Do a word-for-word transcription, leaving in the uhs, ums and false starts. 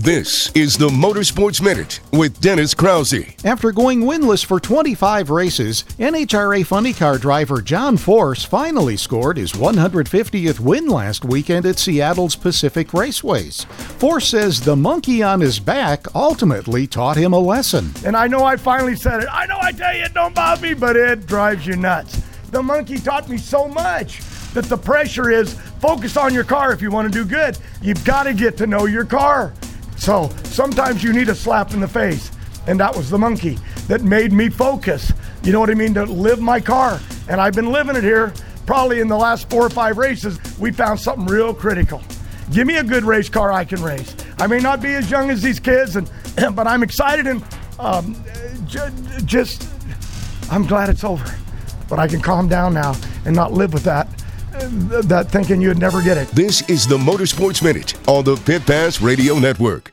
This is the Motorsports Minute with Dennis Krause. After going winless for twenty-five races, N H R A Funny Car driver John Force finally scored his one hundred fiftieth win last weekend at Seattle's Pacific Raceways. Force says the monkey on his back ultimately taught him a lesson. And I know I finally said it. I know I tell you it don't bother me, but it drives you nuts. The monkey taught me so much that the pressure is focus on your car if you want to do good. You've got to get to know your car. So sometimes you need a slap in the face, and that was the monkey that made me focus, you know what I mean, to live my car. And I've been living it here probably in the last four or five races. We found something real critical. Give me a good race car I can race. I may not be as young as these kids, and but I'm excited and um, j- just, I'm glad it's over. But I can calm down now and not live with that. That thinking you'd never get it. This is the Motorsports Minute on the Pit Pass Radio Network.